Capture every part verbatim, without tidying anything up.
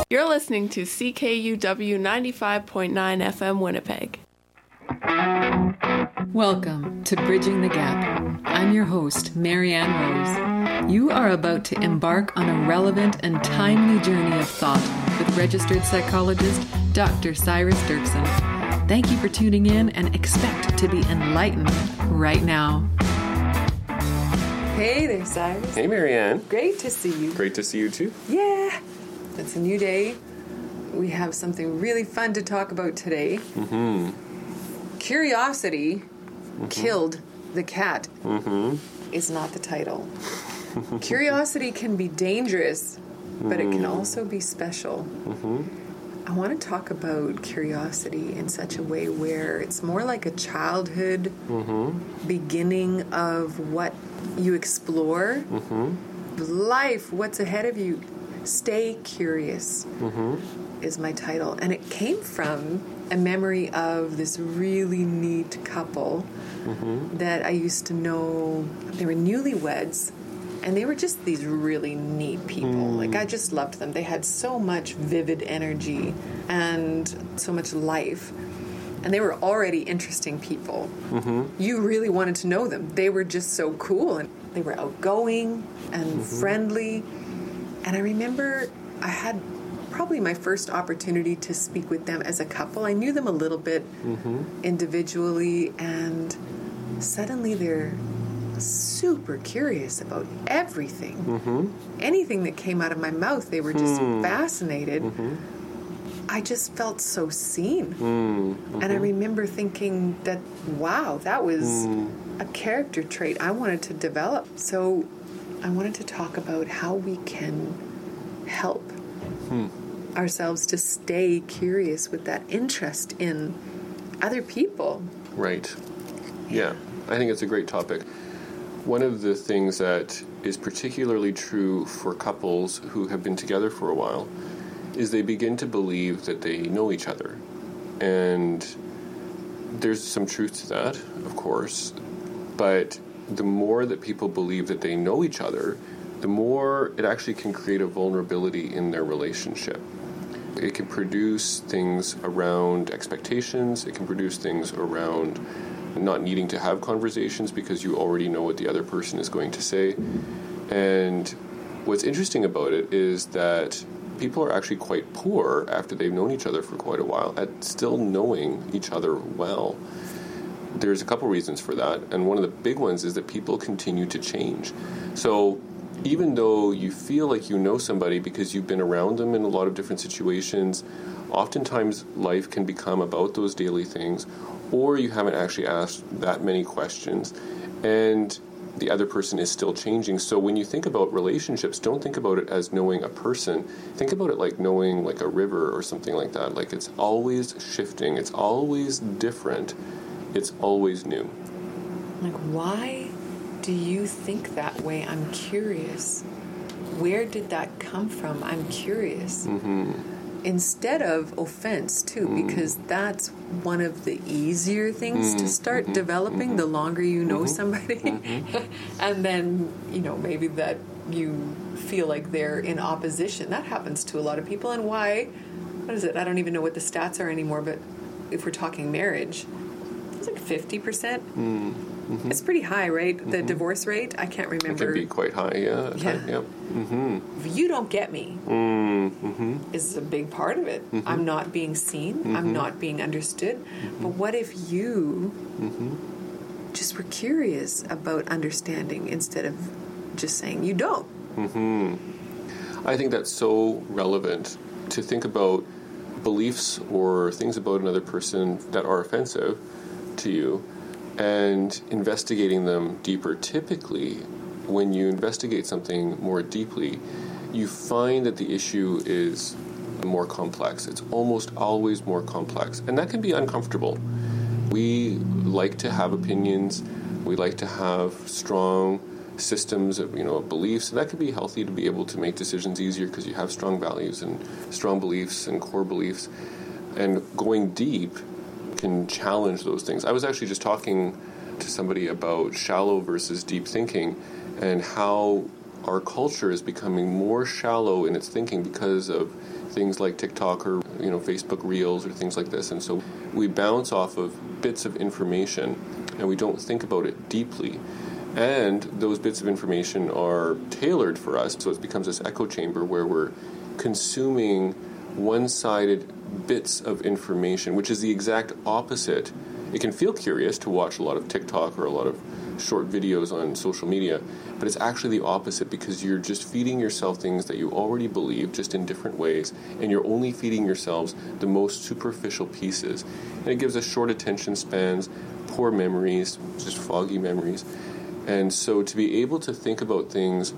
You're listening to C K U W ninety-five point nine F M Winnipeg. Welcome to Bridging the Gap. I'm your host, Marianne Rose. You are about to embark on a relevant and timely journey of thought with registered psychologist Doctor Cyrus Dirksen. Thank you for tuning in and expect to be enlightened right now. Hey there, Cyrus. Hey, Marianne. Great to see you. Great to see you, too. Yeah. It's a new day. We have something really fun to talk about today. Mm-hmm. Curiosity mm-hmm. killed the cat mm-hmm. is not the title. Curiosity can be dangerous, but mm. it can also be special. Mm-hmm. I want to talk about curiosity in such a way where it's more like a childhood mm-hmm. beginning of what you explore. Mm-hmm. Life, what's ahead of you. Stay Curious mm-hmm. is my title. And it came from a memory of this really neat couple mm-hmm. that I used to know. They were newlyweds, and they were just these really neat people. Mm. Like, I just loved them. They had so much vivid energy and so much life. And they were already interesting people. Mm-hmm. You really wanted to know them. They were just so cool. And they were outgoing and mm-hmm. friendly. And I remember I had probably my first opportunity to speak with them as a couple. I knew them a little bit mm-hmm. individually, and suddenly they're super curious about everything. Mm-hmm. Anything that came out of my mouth, they were just mm. fascinated. Mm-hmm. I just felt so seen. Mm-hmm. And I remember thinking that, wow, that was mm. a character trait I wanted to develop. So I wanted to talk about how we can help Hmm. ourselves to stay curious with that interest in other people. Right. Yeah, I think it's a great topic. One of the things that is particularly true for couples who have been together for a while is they begin to believe that they know each other. And there's some truth to that, of course, but the more that people believe that they know each other, the more it actually can create a vulnerability in their relationship. It can produce things around expectations. It can produce things around not needing to have conversations because you already know what the other person is going to say. And what's interesting about it is that people are actually quite poor after they've known each other for quite a while at still knowing each other well. There's a couple reasons for that, and one of the big ones is that people continue to change. So even though you feel like you know somebody because you've been around them in a lot of different situations, oftentimes life can become about those daily things, or you haven't actually asked that many questions, and the other person is still changing. So when you think about relationships, don't think about it as knowing a person. Think about it like knowing like a river or something like that. Like, it's always shifting. It's always different. It's always new. Like, why do you think that way? I'm curious. Where did that come from? I'm curious. Mm-hmm. Instead of offense, too, mm. because that's one of the easier things mm. to start mm-hmm. developing mm-hmm. the longer you know mm-hmm. somebody. Mm-hmm. And then, you know, maybe that you feel like they're in opposition. That happens to a lot of people. And why? What is it? I don't even know what the stats are anymore, but if we're talking marriage, it's like fifty percent. Mm. Mm-hmm. It's pretty high, right? The mm-hmm. divorce rate? I can't remember. It can be quite high, yeah. Yeah. High, yep. Mm-hmm. If you don't get me mm-hmm. is a big part of it. Mm-hmm. I'm not being seen. Mm-hmm. I'm not being understood. Mm-hmm. But what if you mm-hmm. just were curious about understanding instead of just saying you don't? Mm-hmm. I think that's so relevant to think about beliefs or things about another person that are offensive to you, and investigating them deeper. Typically, when you investigate something more deeply, you find that the issue is more complex. It's almost always more complex, and that can be uncomfortable. We like to have opinions. We like to have strong systems of, you know, beliefs, and that could be healthy to be able to make decisions easier because you have strong values and strong beliefs and core beliefs. And going deep can challenge those things. I was actually just talking to somebody about shallow versus deep thinking and how our culture is becoming more shallow in its thinking because of things like TikTok or, you know, Facebook Reels or things like this. And so we bounce off of bits of information and we don't think about it deeply. And those bits of information are tailored for us, so it becomes this echo chamber where we're consuming one-sided bits of information, which is the exact opposite. It can feel curious to watch a lot of TikTok or a lot of short videos on social media, but it's actually the opposite because you're just feeding yourself things that you already believe, just in different ways, and you're only feeding yourselves the most superficial pieces. And it gives us short attention spans, poor memories, just foggy memories. And so to be able to think about things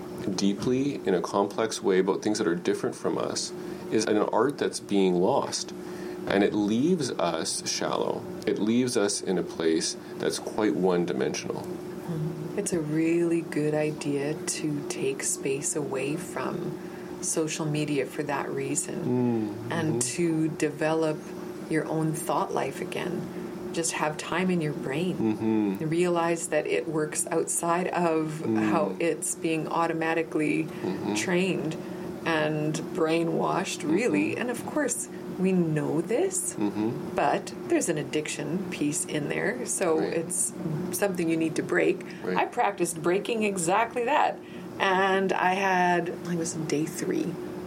deeply in a complex way, about things that are different from us, is an art that's being lost. And it leaves us shallow. It leaves us in a place that's quite one-dimensional. It's a really good idea to take space away from social media for that reason, mm-hmm. and to develop your own thought life again. Just have time in your brain. Mm-hmm. Realize that it works outside of mm. how it's being automatically mm-hmm. trained and brainwashed, really. Mm-hmm. And of course, we know this, mm-hmm. but there's an addiction piece in there, so right. it's something you need to break. Right. I practiced breaking exactly that. And I had, I was on day three.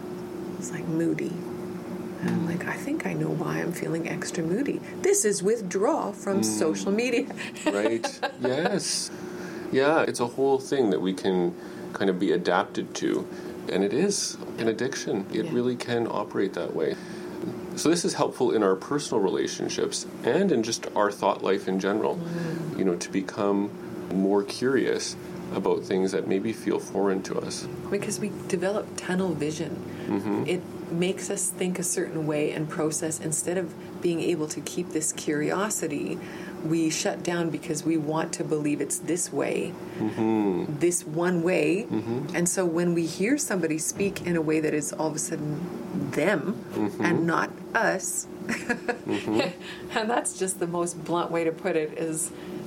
It was like moody. And I'm like, I think I know why I'm feeling extra moody. This is withdrawal from mm. social media. Right. Yes. Yeah, it's a whole thing that we can kind of be adapted to. And it is an addiction. It yeah. really can operate that way. So this is helpful in our personal relationships and in just our thought life in general, mm. you know, to become more curious about things that maybe feel foreign to us. Because we develop tunnel vision. Mm-hmm. It makes us think a certain way and process. Instead of being able to keep this curiosity, we shut down because we want to believe it's this way, mm-hmm. this one way. Mm-hmm. And so when we hear somebody speak in a way that is all of a sudden them mm-hmm. and not us, mm-hmm. and that's just the most blunt way to put it, is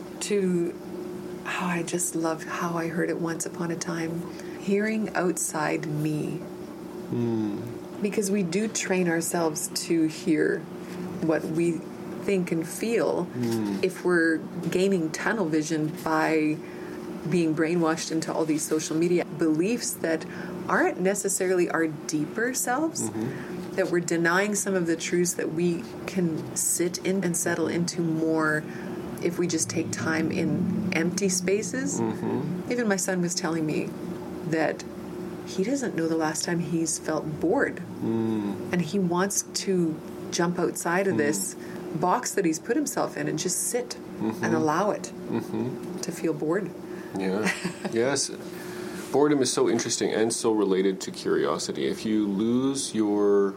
to, how I just loved how I heard it once upon a time, hearing outside me. Mm. Because we do train ourselves to hear what we think and feel mm. if we're gaining tunnel vision by being brainwashed into all these social media beliefs that aren't necessarily our deeper selves, mm-hmm. that we're denying some of the truths that we can sit in and settle into more if we just take time in empty spaces. Mm-hmm. Even my son was telling me that he doesn't know the last time he's felt bored. Mm. And he wants to jump outside of mm. this box that he's put himself in and just sit mm-hmm. and allow it mm-hmm. to feel bored. Yeah. Yes. Boredom is so interesting and so related to curiosity. If you lose your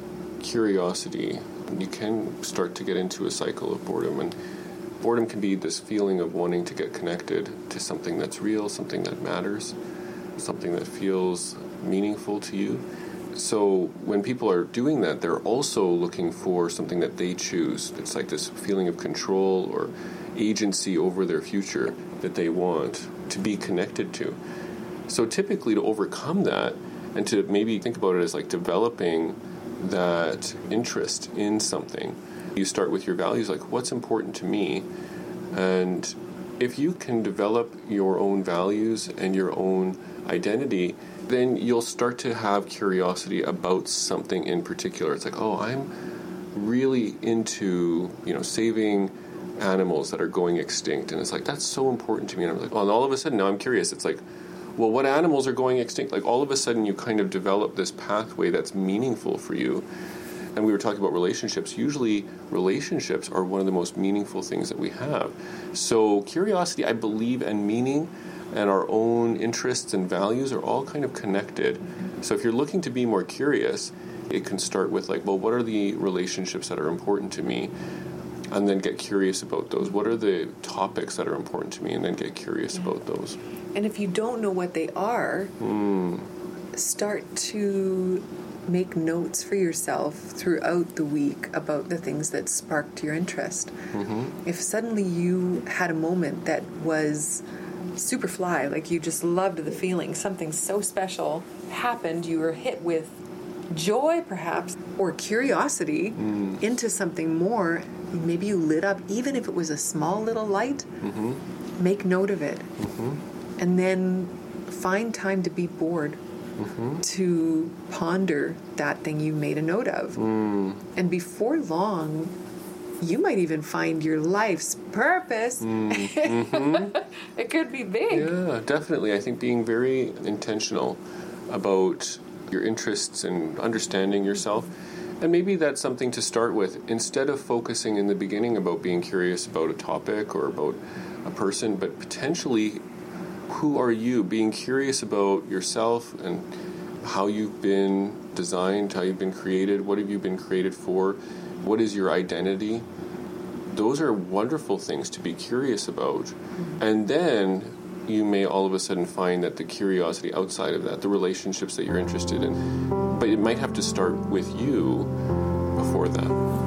curiosity, you can start to get into a cycle of boredom. And boredom can be this feeling of wanting to get connected to something that's real, something that matters, something that feels meaningful to you. So when people are doing that, they're also looking for something that they choose. It's like this feeling of control or agency over their future that they want to be connected to. So typically to overcome that and to maybe think about it as like developing that interest in something, you start with your values, like what's important to me. And if you can develop your own values and your own identity, then you'll start to have curiosity about something in particular. It's like, oh, I'm really into, you know, saving animals that are going extinct. And it's like, that's so important to me. And I'm like, oh, and all of a sudden now I'm curious. It's like, well, what animals are going extinct? Like all of a sudden you kind of develop this pathway that's meaningful for you. And we were talking about relationships. Usually relationships are one of the most meaningful things that we have. So curiosity, I believe, and meaning and our own interests and values are all kind of connected. So if you're looking to be more curious, it can start with like, well, what are the relationships that are important to me? And then get curious about those. What are the topics that are important to me? And then get curious yeah. about those. And if you don't know what they are, mm. start to make notes for yourself throughout the week about the things that sparked your interest. Mm-hmm. If suddenly you had a moment that was Superfly, like you just loved the feeling. Something so special happened. You were hit with joy, perhaps, or curiosity mm. into something more. Maybe you lit up, even if it was a small little light. Mm-hmm. Make note of it. Mm-hmm. And then find time to be bored. Mm-hmm. To ponder that thing you made a note of. Mm. And before long, you might even find your life's purpose. Mm. Mm-hmm. It could be big. Yeah, definitely. I think being very intentional about your interests and understanding yourself. And maybe that's something to start with. Instead of focusing in the beginning about being curious about a topic or about a person, but potentially, who are you? Being curious about yourself and how you've been designed, how you've been created, what have you been created for, what is your identity? Those are wonderful things to be curious about. Mm-hmm. And then you may all of a sudden find that the curiosity outside of that, the relationships that you're interested in, but it might have to start with you before that.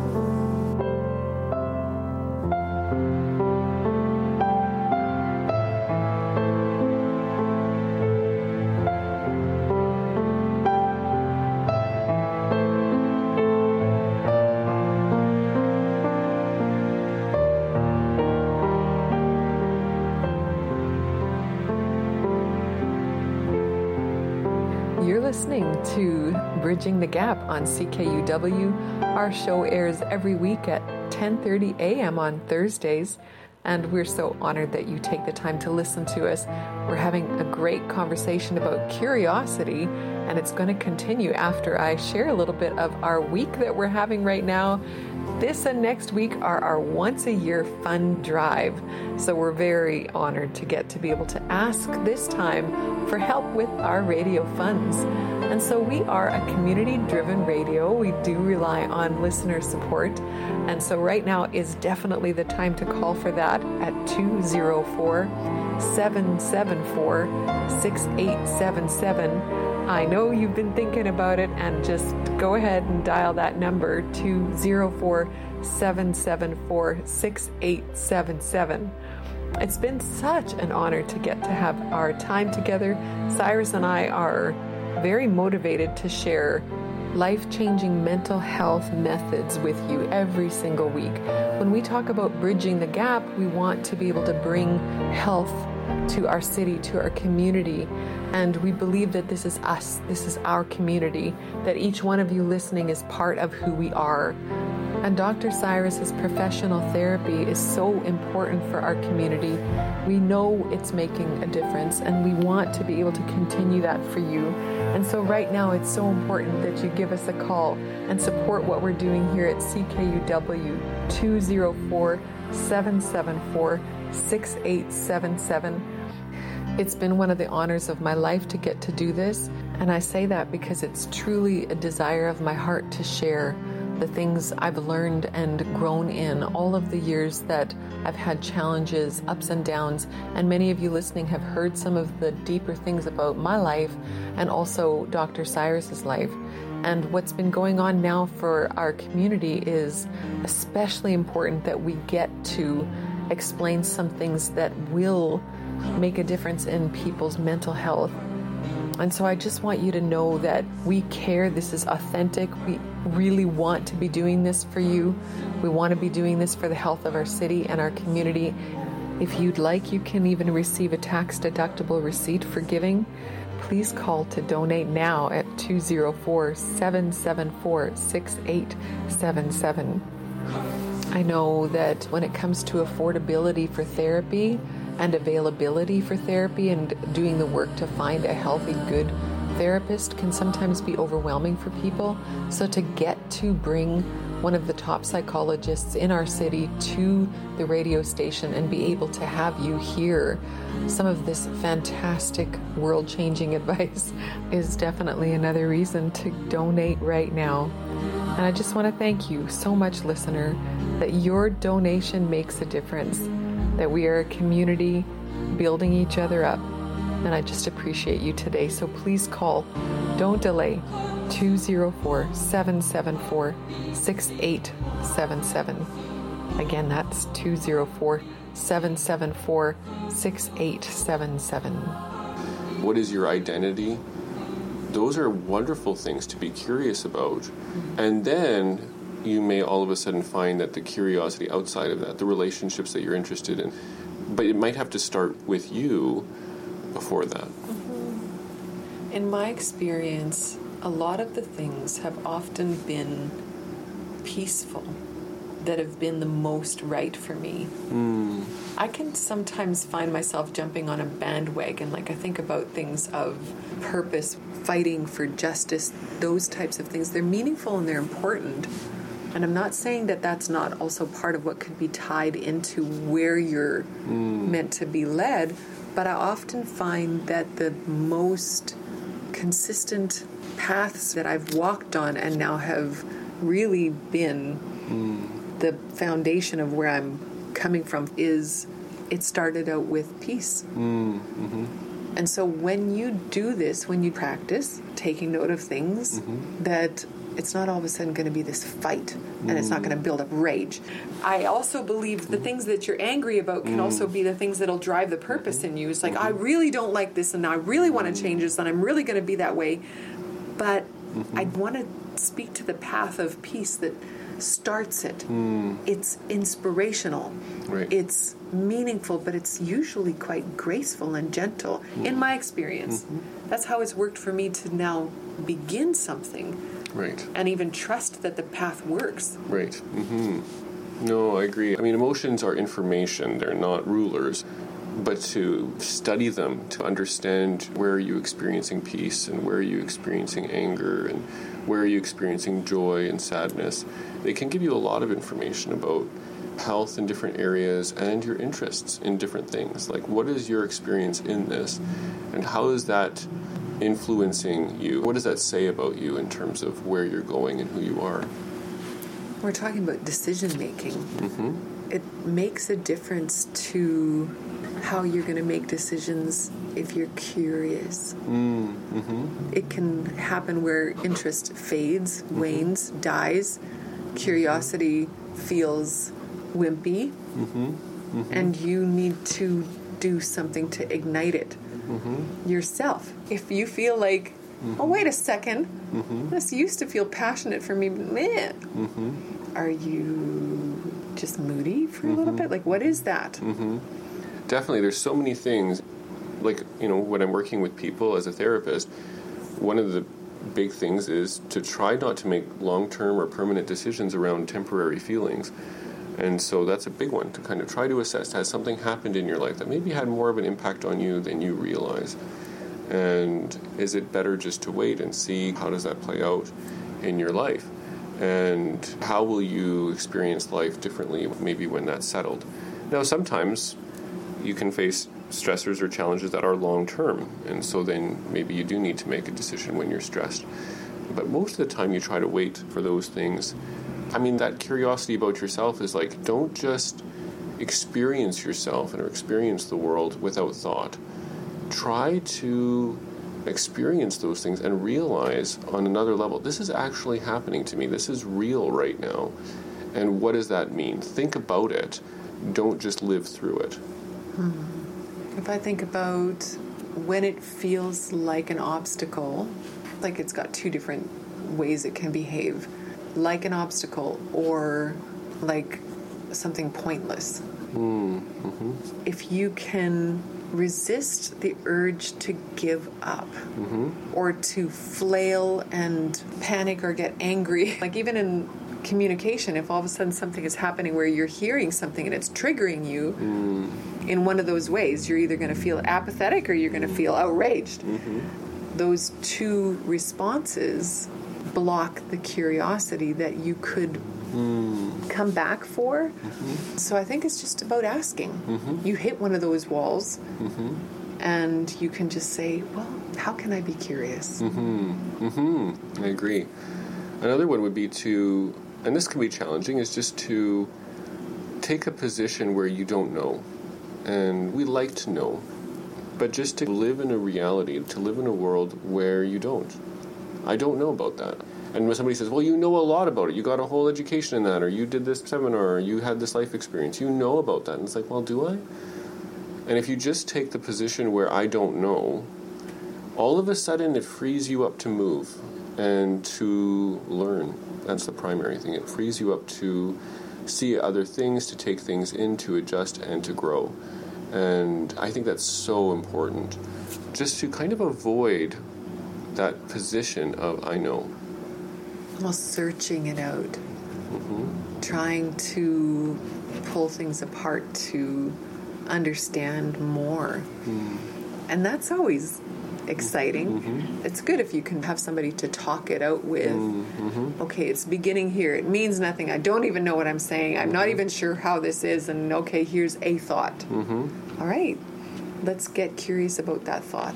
Listening to Bridging the Gap on C K U W. Our show airs every week at ten thirty a.m. on Thursdays, and we're so honored that you take the time to listen to us. We're having a great conversation about curiosity, and it's going to continue after I share a little bit of our week that we're having right now. This and next week are our once-a-year fun drive. So we're very honored to get to be able to ask this time for help with our radio funds. And so we are a community-driven radio. We do rely on listener support. And so right now is definitely the time to call for that at two oh four, seven seven four, six eight seven seven. I know you've been thinking about it, and just go ahead and dial that number, two oh four, seven seven four, six eight seven seven. It's been such an honor to get to have our time together. Cyrus and I are very motivated to share life-changing mental health methods with you every single week. When we talk about bridging the gap, we want to be able to bring health to our city, to our community. And we believe that this is us, this is our community, that each one of you listening is part of who we are. And Doctor Cyrus's professional therapy is so important for our community. We know it's making a difference, and we want to be able to continue that for you. And so right now it's so important that you give us a call and support what we're doing here at C K U W, two oh four, seven seven four, six eight seven seven. It's been one of the honors of my life to get to do this, and I say that because it's truly a desire of my heart to share the things I've learned and grown in all of the years that I've had challenges, ups and downs, and many of you listening have heard some of the deeper things about my life and also Doctor Cyrus's life. And what's been going on now for our community is especially important that we get to explain some things that will make a difference in people's mental health. And so I just want you to know that we care. This is authentic. We really want to be doing this for you. We want to be doing this for the health of our city and our community. If you'd like, you can even receive a tax-deductible receipt for giving. Please call to donate now at two oh four, seven seven four, six eight seven seven. I know that when it comes to affordability for therapy and availability for therapy and doing the work to find a healthy, good therapist can sometimes be overwhelming for people. So to get to bring one of the top psychologists in our city to the radio station and be able to have you hear some of this fantastic world-changing advice is definitely another reason to donate right now. And I just want to thank you so much, listener, that your donation makes a difference, that we are a community building each other up. And I just appreciate you today. So please call. Don't delay. two oh four, seven seven four, six eight seven seven. Again, that's two oh four, seven seven four, six eight seven seven. What is your identity? Those are wonderful things to be curious about. And then you may all of a sudden find that the curiosity outside of that, the relationships that you're interested in, but it might have to start with you before that. Mm-hmm. In my experience, a lot of the things have often been peaceful that have been the most right for me. Mm. I can sometimes find myself jumping on a bandwagon. Like I think about things of purpose, fighting for justice, those types of things. They're meaningful and they're important. And I'm not saying that that's not also part of what could be tied into where you're mm. meant to be led, but I often find that the most consistent paths that I've walked on and now have really been mm. the foundation of where I'm coming from is it started out with peace. Mm. Mm-hmm. And so when you do this, when you practice taking note of things, mm-hmm. that it's not all of a sudden going to be this fight and mm. it's not going to build up rage. I also believe the things that you're angry about can mm. also be the things that'll drive the purpose mm-hmm. in you. It's like, mm-hmm. I really don't like this and I really want to change this and I'm really going to be that way. But mm-hmm. I want to speak to the path of peace that starts it. Mm. It's inspirational. Right. It's meaningful, but it's usually quite graceful and gentle. Mm. In my experience, mm-hmm. that's how it's worked for me to now begin something. Right. And even trust that the path works. Right. Mm-hmm. No, I agree. I mean, emotions are information. They're not rulers. But to study them, to understand where are you experiencing peace and where are you experiencing anger and where are you experiencing joy and sadness, they can give you a lot of information about health in different areas and your interests in different things. Like, what is your experience in this and how is that influencing you? What does that say about you in terms of where you're going and who you are? We're talking about decision making. Mm-hmm. It makes a difference to how you're going to make decisions if you're curious. Mm-hmm. It can happen where interest fades, mm-hmm. wanes, dies. Curiosity feels wimpy, mm-hmm. Mm-hmm. and you need to do something to ignite it mm-hmm. yourself. If you feel like, mm-hmm. oh, wait a second, mm-hmm. this used to feel passionate for me, but man, mm-hmm. are you just moody for mm-hmm. a little bit? Like, what is that? Mm-hmm. Definitely, there's so many things. Like, you know, when I'm working with people as a therapist, one of the big things is to try not to make long-term or permanent decisions around temporary feelings. And so that's a big one, to kind of try to assess, has something happened in your life that maybe had more of an impact on you than you realize? And is it better just to wait and see how does that play out in your life? And how will you experience life differently maybe when that's settled? Now, sometimes you can face stressors or challenges that are long-term, and so then maybe you do need to make a decision when you're stressed. But most of the time you try to wait for those things. I mean, that curiosity about yourself is like, don't just experience yourself or experience the world without thought. Try to experience those things and realize on another level, this is actually happening to me. This is real right now. And what does that mean? Think about it. Don't just live through it. Hmm. If I think about when it feels like an obstacle, like it's got two different ways it can behave, like an obstacle or like something pointless. Mm-hmm. If you can resist the urge to give up mm-hmm. or to flail and panic or get angry, like even in communication, if all of a sudden something is happening where you're hearing something and it's triggering you mm. in one of those ways, you're either going to feel apathetic or you're going to feel outraged. Mm-hmm. Those two responses block the curiosity that you could mm. come back for. Mm-hmm. So I think it's just about asking. Mm-hmm. You hit one of those walls mm-hmm. and you can just say, well, how can I be curious? Mm-hmm. Mm-hmm. I agree. Another one would be to, and this can be challenging, is just to take a position where you don't know. And we like to know. But just to live in a reality, to live in a world where you don't. I don't know about that. And when somebody says, well, you know a lot about it, you got a whole education in that, or you did this seminar, or you had this life experience, you know about that. And it's like, well, do I? And if you just take the position where I don't know, all of a sudden it frees you up to move and to learn. That's the primary thing. It frees you up to see other things, to take things in, to adjust, and to grow. And I think that's so important. Just to kind of avoid that position of I know. Well, searching it out. Mm-hmm. Trying to pull things apart to understand more. Mm. And that's always exciting. Mm-hmm. It's good if you can have somebody to talk it out with. Mm-hmm. Okay, it's beginning here. It means nothing. I don't even know what I'm saying. I'm mm-hmm. not even sure how this is. And okay, here's a thought. Mm-hmm. All right, let's get curious about that thought.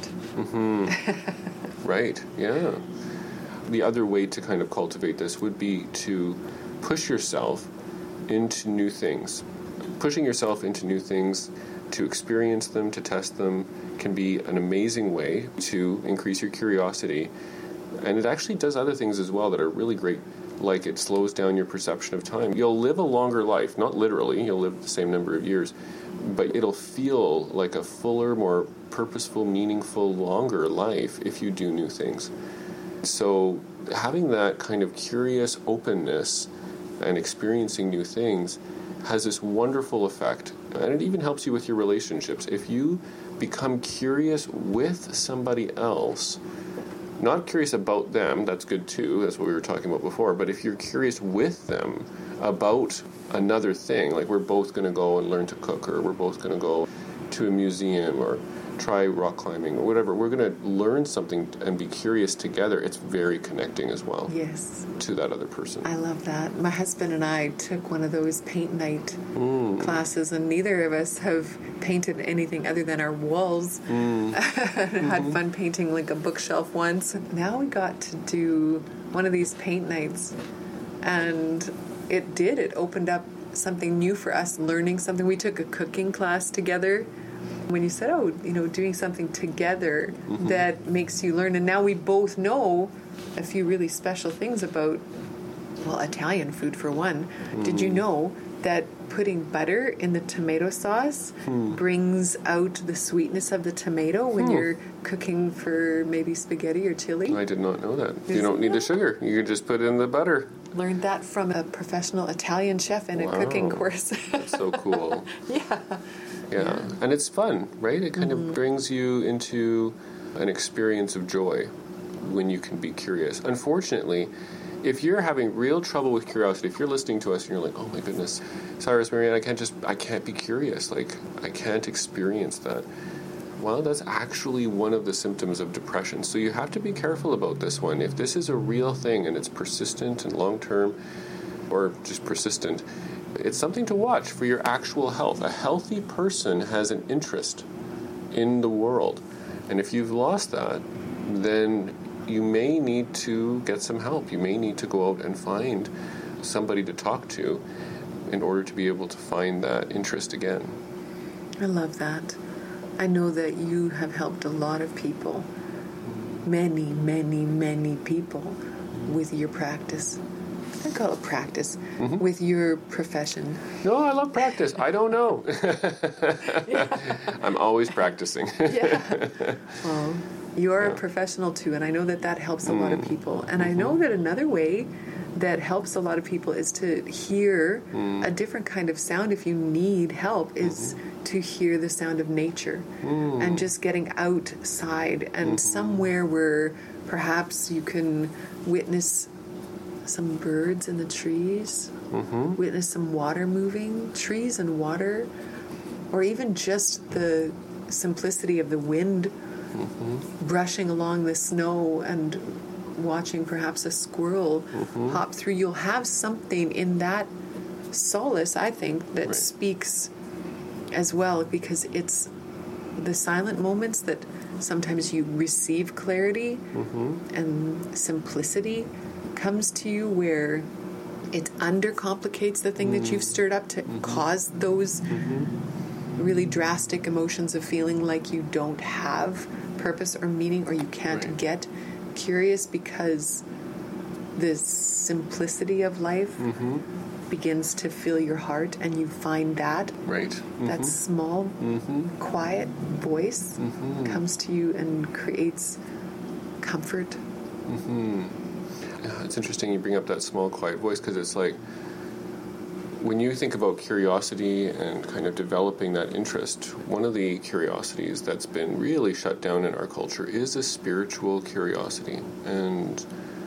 Mm-hmm. Right, yeah. The other way to kind of cultivate this would be to push yourself into new things. Pushing yourself into new things, to experience them, to test them, can be an amazing way to increase your curiosity. And it actually does other things as well that are really great, like it slows down your perception of time. You'll live a longer life, not literally, you'll live the same number of years, but it'll feel like a fuller, more purposeful, meaningful, longer life if you do new things. So having that kind of curious openness and experiencing new things has this wonderful effect, and it even helps you with your relationships. If you become curious with somebody else, not curious about them, that's good too, that's what we were talking about before, but if you're curious with them about another thing, like we're both going to go and learn to cook, or we're both going to go to a museum, or try rock climbing, or whatever, we're going to learn something and be curious together, it's very connecting as well. Yes. To that other person. I love that. My husband and I took one of those paint night mm. classes, and neither of us have painted anything other than our walls. Mm. Had mm-hmm. fun painting like a bookshelf once. Now we got to do one of these paint nights, and it did. It opened up something new for us, learning something. We took a cooking class together. When you said, oh, you know, doing something together mm-hmm. that makes you learn. And now we both know a few really special things about, well, Italian food for one. Mm. Did you know that putting butter in the tomato sauce mm. brings out the sweetness of the tomato when mm. you're cooking for maybe spaghetti or chili? I did not know that. Isn't you don't need that? The sugar. You can just put in the butter. Learned that from a professional Italian chef in wow. a cooking course. That's so cool. Yeah. Yeah. yeah, and it's fun, right? It kind mm-hmm. of brings you into an experience of joy when you can be curious. Unfortunately, if you're having real trouble with curiosity, if you're listening to us and you're like, oh my goodness, Cyrus, Marianne, I can't just, I can't be curious. Like, I can't experience that. Well, that's actually one of the symptoms of depression. So you have to be careful about this one. If this is a real thing and it's persistent and long-term, or just persistent, it's something to watch for your actual health. A healthy person has an interest in the world. And if you've lost that, then you may need to get some help. You may need to go out and find somebody to talk to in order to be able to find that interest again. I love that. I know that you have helped a lot of people, many, many, many people with your practice. I call it practice, mm-hmm. with your profession. No, I love practice. I don't know. yeah. I'm always practicing. yeah. Well, you're yeah. a professional too, and I know that that helps a mm. lot of people. And mm-hmm. I know that another way that helps a lot of people is to hear mm. a different kind of sound. If you need help, is mm-hmm. to hear the sound of nature mm. and just getting outside and mm-hmm. somewhere where perhaps you can witness some birds in the trees, mm-hmm. witness some water moving, trees and water, or even just the simplicity of the wind mm-hmm. brushing along the snow and watching perhaps a squirrel mm-hmm. hop through. You'll have something in that solace, I think, that right. speaks as well, because it's the silent moments that sometimes you receive clarity mm-hmm. and simplicity comes to you, where it undercomplicates the thing mm. that you've stirred up to mm-hmm. cause those mm-hmm. really drastic emotions of feeling like you don't have purpose or meaning, or you can't right. get curious, because the simplicity of life Mm-hmm. begins to fill your heart, and you find that Right. Mm-hmm. that small, Mm-hmm. quiet voice Mm-hmm. comes to you and creates comfort. Mm-hmm. Yeah, it's interesting you bring up that small, quiet voice, because it's like when you think about curiosity and kind of developing that interest, one of the curiosities that's been really shut down in our culture is a spiritual curiosity. And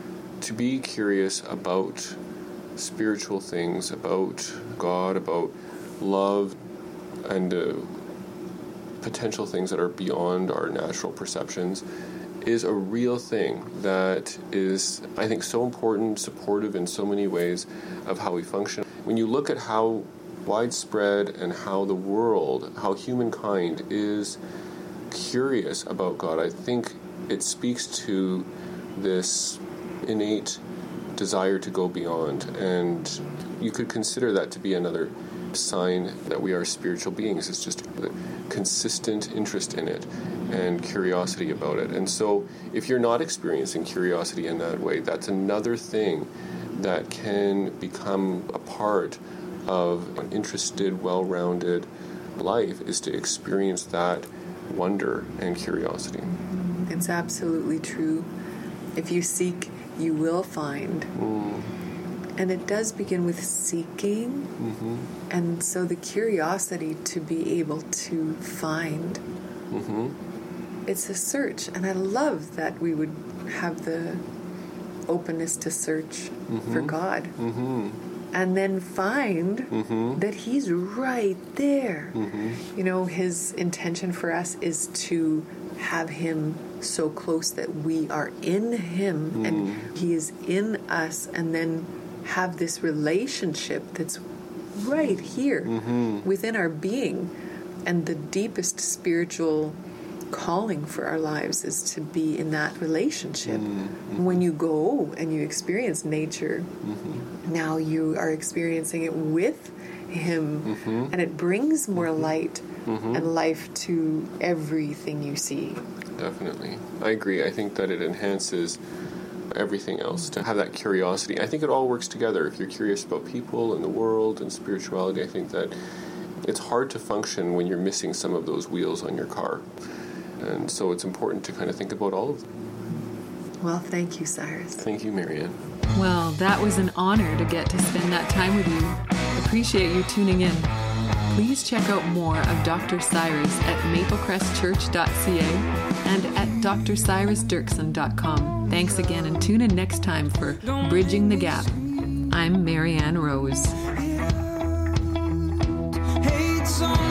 to be curious about spiritual things, about God, about love, and uh, potential things that are beyond our natural perceptions is a real thing that is, I think, so important, supportive in so many ways of how we function. When you look at how widespread and how the world, how humankind is curious about God, I think it speaks to this innate desire to go beyond. And you could consider that to be another sign that we are spiritual beings. It's just a consistent interest in it and curiosity about it. And so if you're not experiencing curiosity in that way, that's another thing that can become a part of an interested, well-rounded life, is to experience that wonder and curiosity. It's absolutely true. If you seek, you will find. Mm. And it does begin with seeking. Mm-hmm. And so the curiosity to be able to find, Mm-hmm. it's a search. And I love that we would have the openness to search Mm-hmm. for God. Mm-hmm. And then find Mm-hmm. that He's right there. Mm-hmm. You know, His intention for us is to have Him so close that we are in Him Mm. and He is in us, and then have this relationship that's right here Mm-hmm. within our being. And the deepest spiritual calling for our lives is to be in that relationship. Mm-hmm. When you go and you experience nature, Mm-hmm. now you are experiencing it with Him, Mm-hmm. and it brings more light Mm-hmm. and life to everything you see. Definitely. I agree. I think that it enhances everything else to have that curiosity. I think it all works together. If you're curious about people and the world and spirituality, I think that it's hard to function when you're missing some of those wheels on your car. And so it's important to kind of think about all of them. Well, thank you, Cyrus. Thank you, Marianne. Well, that was an honor to get to spend that time with you. Appreciate you tuning in. Please check out more of Doctor Cyrus at maplecrest church dot c a and at d r cyrus dirksen dot com. Thanks again, and tune in next time for Bridging the Gap. I'm Marianne Rose. Hate's on